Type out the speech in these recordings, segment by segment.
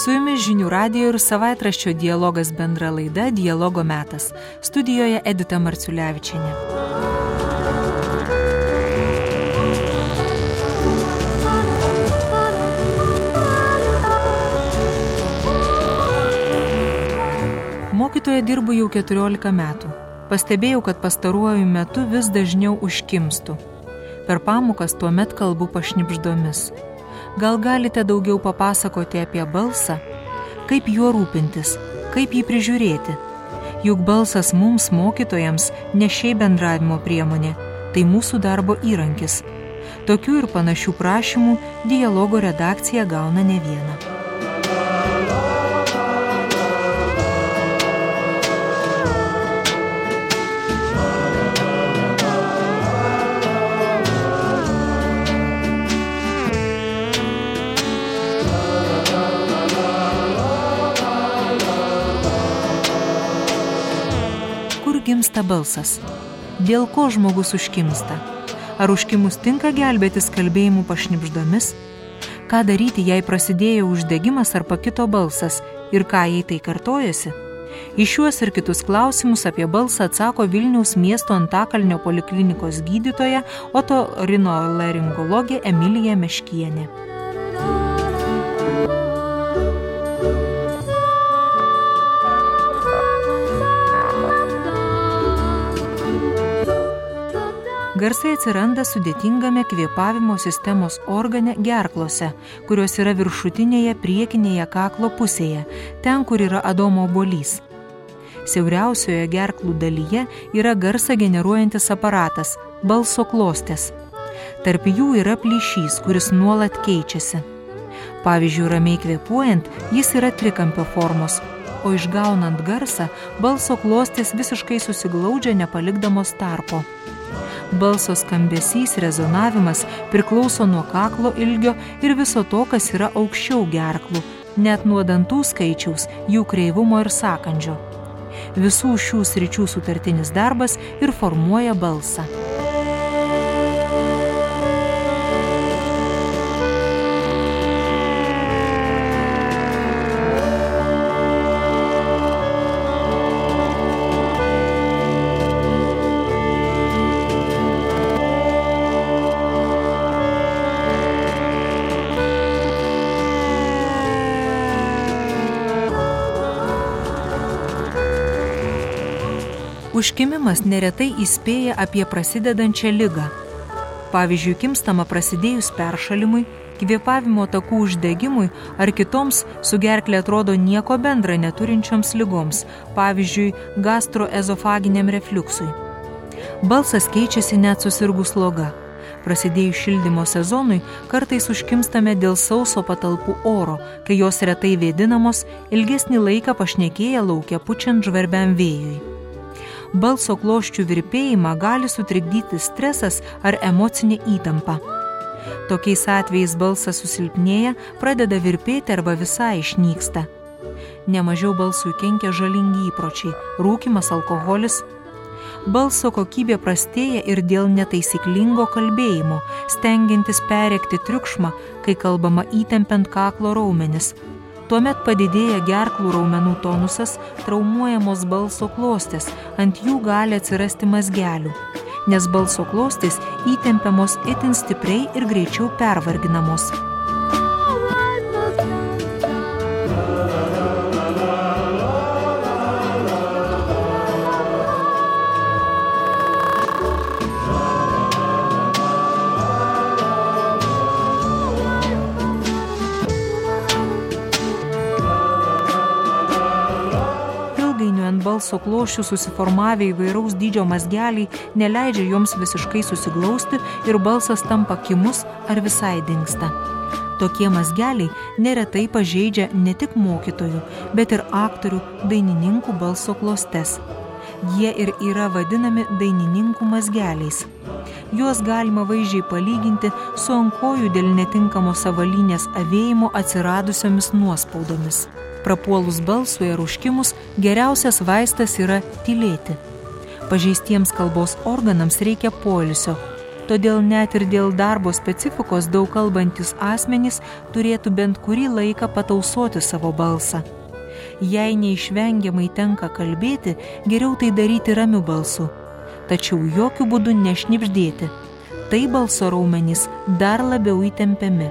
Su jumis Žinių radijo ir savaitraščio Dialogas bendra laida Dialogo metas. Studijoje Edita Marciulevičienė. Mokytoja dirbu jau 14 metų. Pastebėjau, kad pastaruoju metu vis dažniau užkimstu. Per pamokas tuomet kalbu pašnibždomis. Gal galite daugiau papasakoti apie balsą? Kaip juo rūpintis? Kaip jį prižiūrėti? Juk balsas mums, mokytojams, ne šiaip bendravimo priemonė, tai mūsų darbo įrankis. Tokių ir panašių prašymų Dialogo redakcija gauna ne vieną. Gimsta balsas. Dėl ko žmogus užkimsta? Ar užkimus tinka gelbėtis kalbėjimu pašnibždomis? Ką daryti, jei prasidėjo uždegimas ar pakito balsas ir ką, jei tai kartojasi? Į šiuos ir kitus klausimus apie balsą atsako Vilniaus miesto Antakalnio poliklinikos gydytoja otorinolaringologė Emilija Meškienė. Garsai atsiranda sudėtingame kvėpavimo sistemos organe gerklose, kurios yra viršutinėje priekinėje kaklo pusėje, ten, kur yra Adomo obuolys. Siauriausioje gerklų dalyje yra garsą generuojantis aparatas – balso klostės. Tarp jų yra plyšys, kuris nuolat keičiasi. Pavyzdžiui, ramiai kvėpuojant, jis yra trikampio formos, o išgaunant garsą, balso klostės visiškai susiglaudžia nepalikdamos tarpo. Balso skambesys, rezonavimas priklauso nuo kaklo ilgio ir viso to, kas yra aukščiau gerklų, net nuo dantų skaičiaus, jų kreivumo ir sąkandžio. Visų šių sričių sutartinis darbas ir formuoja balsą. Užkimimas neretai įspėja apie prasidedančią ligą. Pavyzdžiui, kimstama prasidėjus peršalimui, kvėpavimo takų uždegimui ar kitoms su gerkle atrodo nieko bendra neturinčioms ligoms, pavyzdžiui, gastroezofaginiam refliuksui. Balsas keičiasi net susirgus sloga. Prasidėjus šildymo sezonui, kartais užkimstame dėl sauso patalpų oro, kai jos retai vėdinamos, ilgesnį laiką pašnekėję lauke pučiant žvarbiam vėjui. Balso klosčių virpėjimą gali sutrikdyti stresas ar emocinė įtampa. Tokiais atvejais balsas susilpnėja, pradeda virpėti arba visai išnyksta. Nemažiau balsui kenkia žalingi įpročiai – rūkymas, alkoholis. Balso kokybė prastėja ir dėl netaisyklingo kalbėjimo, stengiantis perrėkti triukšmą, kai kalbama įtempiant kaklo raumenis. Tuomet padidėja gerklų raumenų tonusas, traumuojamos balso klostės, ant jų gali atsirasti mazgelių, nes balso klostės įtempiamos itin stipriai ir greičiau pervarginamos. Balso klosčių susiformavę įvairaus dydžio mazgeliai neleidžia joms visiškai susiglausti ir balsas tampa kimus ar visai dingsta. Tokie mazgeliai neretai pažeidžia ne tik mokytojų, bet ir aktorių, dainininkų balso klostes. Jie ir yra vadinami dainininkų mazgeliais. Juos galima vaizdžiai palyginti su ant kojų dėl netinkamo sąvalynės avėjimo atsiradusiomis nuospaudomis. Prapuolus balsui ar užkimus, geriausias vaistas yra tylėti. Pažeistiems kalbos organams reikia poilsio. Todėl net ir dėl darbo specifikos daug kalbantis asmenys turėtų bent kurį laiką patausoti savo balsą. Jei neišvengiamai tenka kalbėti, geriau tai daryti ramiu balsu, tačiau jokių būdų nešnibždėti. Tai balso raumenys dar labiau įtempiami.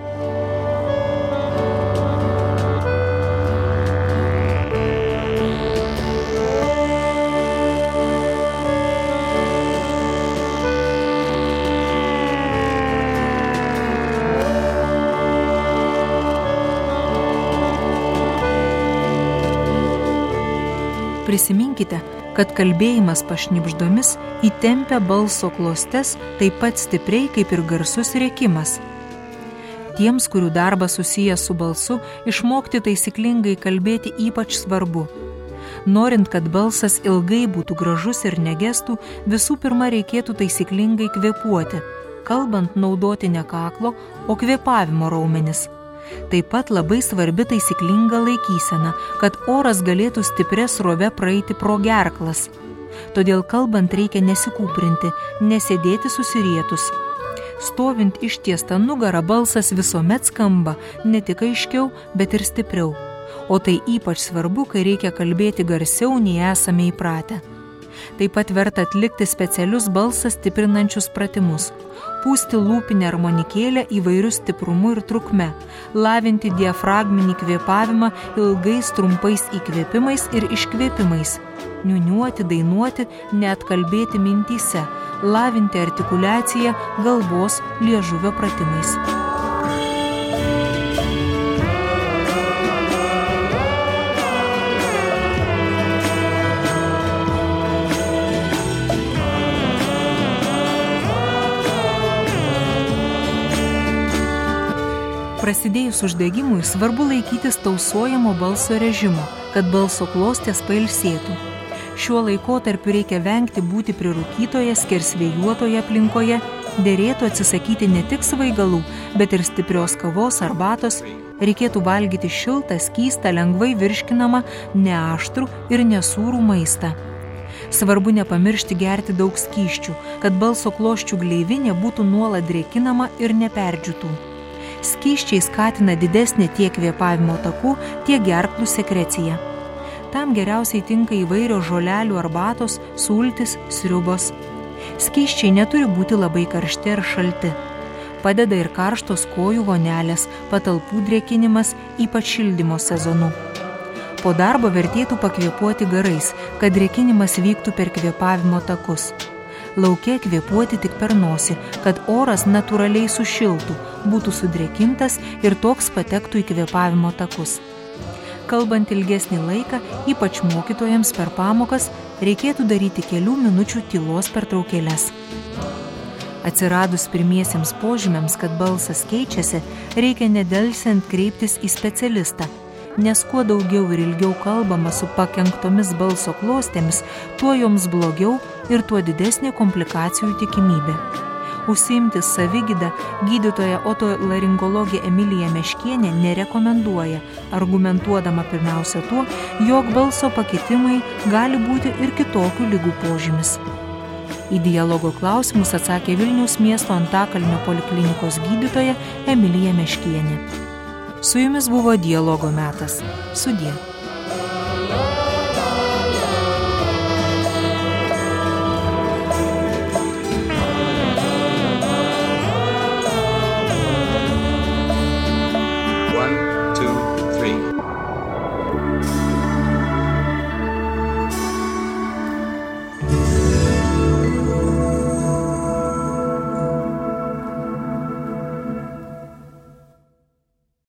Prisiminkite, kad kalbėjimas pašnibždomis įtempia balso klostes taip pat stipriai kaip ir garsus rėkimas. Tiems, kurių darbas susijęs su balsu, išmokti taisyklingai kalbėti ypač svarbu. Norint, kad balsas ilgai būtų gražus ir negestų, visų pirma reikėtų taisyklingai kvėpuoti, kalbant naudoti ne kaklo, o kvėpavimo raumenis. Taip pat labai svarbi taisyklinga laikysena, kad oras galėtų stipria srove praeiti pro gerklas. Todėl kalbant reikia nesikūprinti, nesėdėti susirietus. Stovint ištiestą nugarą balsas visuomet skamba ne tik aiškiau, bet ir stipriau. O tai ypač svarbu, kai reikia kalbėti garsiau, nei esame įpratę. Taip pat verta atlikti specialius balsą stiprinančius pratimus. Pūsti lūpinę armonikėlę įvairių stiprumu ir trukme, lavinti diafragminį kvėpavimą ilgais trumpais įkvėpimais ir iškvėpimais, niūniuoti, dainuoti, net kalbėti mintyse, lavinti artikuliaciją galvos liežuvio pratimais. Prasidėjus uždegimui svarbu laikytis tausojamo balso režimo, kad balso klostės pailsėtų. Šiuo laikotarpiu reikia vengti būti prirūkytoje, skersvėjuotoje aplinkoje, derėtų atsisakyti ne tik svaigalų, bet ir stiprios kavos, arbatos, reikėtų valgyti šiltą, skystą, lengvai virškinamą, neaštrų ir nesūrų maistą. Svarbu nepamiršti gerti daug skysčių, kad balso klosčių gleivinė būtų nuolat drėkinama ir neperdžiūtų. Skysčiai skatina didesnį tiek kvėpavimo takų, tiek gerklų sekreciją. Tam geriausiai tinka įvairios žolelių arbatos, sultys, sriubos. Skysčiai neturi būti labai karšti ar šalti. Padeda ir karštos kojų vonelės, patalpų drėkinimas, ypač šildymo sezonu. Po darbo vertėtų pakvėpuoti garais, kad drėkinimas vyktų per kvėpavimo takus. Lauke kvėpuoti tik per nosį, kad oras natūraliai sušiltų, būtų sudrėkintas ir toks patektų į kvėpavimo takus. Kalbant ilgesnį laiką, ypač mokytojams per pamokas, reikėtų daryti kelių minučių tylos pertraukėles. Atsiradus pirmiesiems požymiams, kad balsas keičiasi, reikia nedelsiant kreiptis į specialistą, nes kuo daugiau ir ilgiau kalbama su pakenktomis balso klostėmis, tuo joms blogiau ir tuo didesnė komplikacijų tikimybė. Užsiimti savigydą gydytoja otolaringologė Emilija Meškienė nerekomenduoja, argumentuodama pirmiausia tuo, jog balso pakitimai gali būti ir kitokių ligų požymis. Į dialogo klausimus atsakė Vilniaus miesto Antakalnio poliklinikos gydytoja Emilija Meškienė. Su jumis buvo Dialogo metas. Sudie.